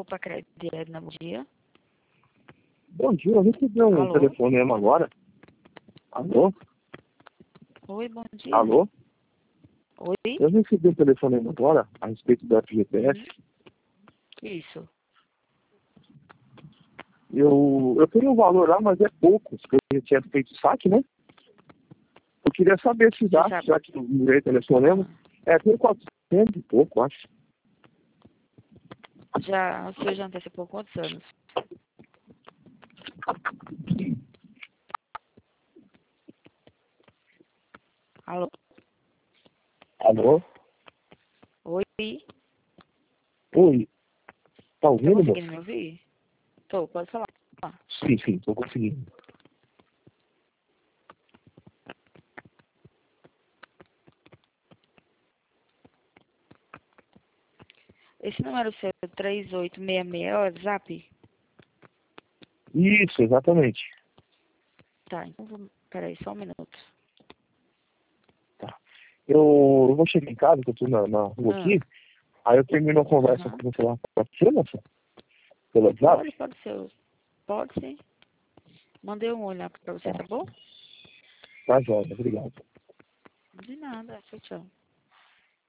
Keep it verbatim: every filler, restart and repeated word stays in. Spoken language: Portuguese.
Opa, crédito Edna, bom dia. Bom dia, eu recebi um Alô? telefonema agora. Alô? Oi, bom dia. Alô? Oi? Eu recebi um telefonema agora a respeito do F G T S. Uhum. Isso. Eu, eu tenho um valor lá, mas é pouco, porque eu tinha feito saque, né? Eu queria saber se dá, sabe? já que eu mirei telefonema. É, tem quatrocentos e pouco, acho. Já, o senhor já antecipou quantos anos? Alô? Alô? Oi? Oi, tá Tá ouvindo, conseguindo moça? me ouvir? Tô, pode falar. Sim, sim, tô conseguindo. Esse número seu, três oito seis seis, é o WhatsApp? Isso, exatamente. Tá, então vamos... Peraí, só um minuto. Tá. Eu, eu vou chegar em casa, que eu tô na, na rua Ah, aqui, aí eu termino a conversa aham. com você lá. Pode ser, moça? Pelo WhatsApp? Pode, pode ser. Pode sim. Mandei um olhar pra você, Tá, tá bom? tá jóia, obrigado. De nada, tchau, tchau.